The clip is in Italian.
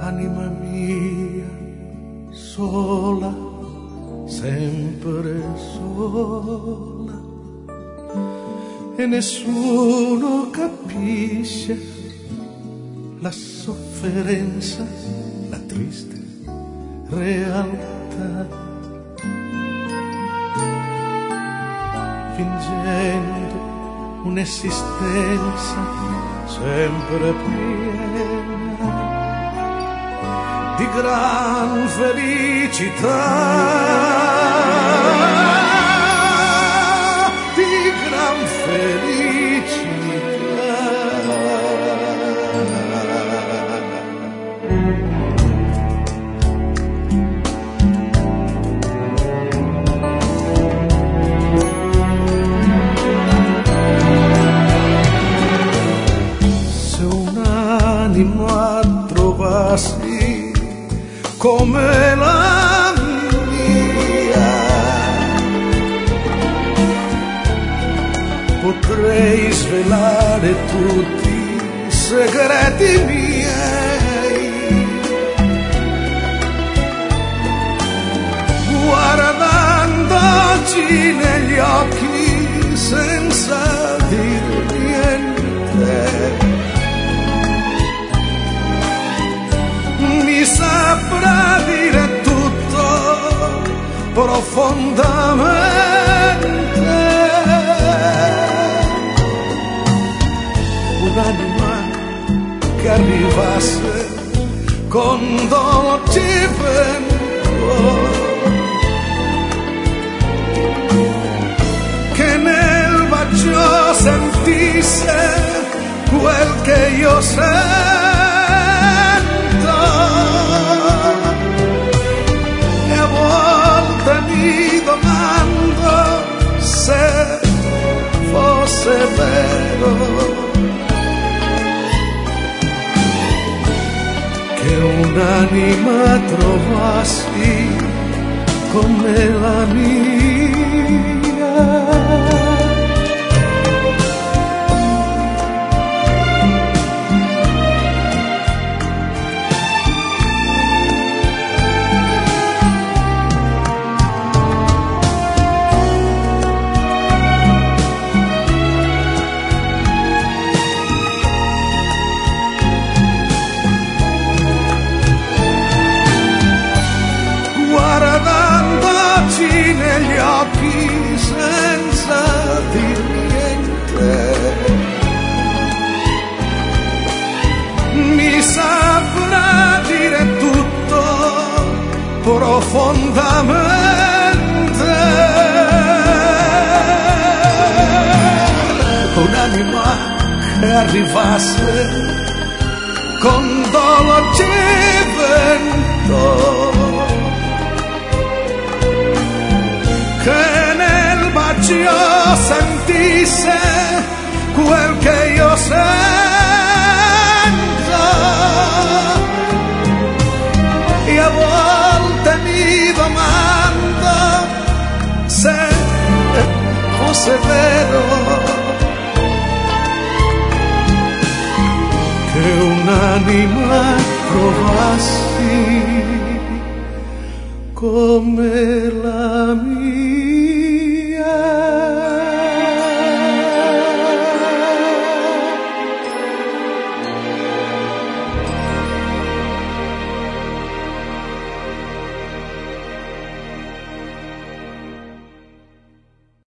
Anima mia, sola, sempre sola, e nessuno capisce la sofferenza, la triste realtà, fingendo un'esistenza sempre piena di gran felicità, di gran felicità. Se un'anima trovassi come la mia, potrei svelare tutti i segreti miei, guardandoci negli occhi senza dir niente. Mi saprà dire tutto profondamente. Un'anima che arrivasse con dolce vento, che nel bacio sentisse quel che io sento. E a volte mi domando se fosse vero che un'anima trovassi come la mia. Negli occhi senza dir niente, mi saprà dire tutto profondamente. Un'anima che arrivasse con dolce vento, che nel bacio sentisse quel che io sento, e a volte mi domando se fosse vero che un'anima trovassi come la mia.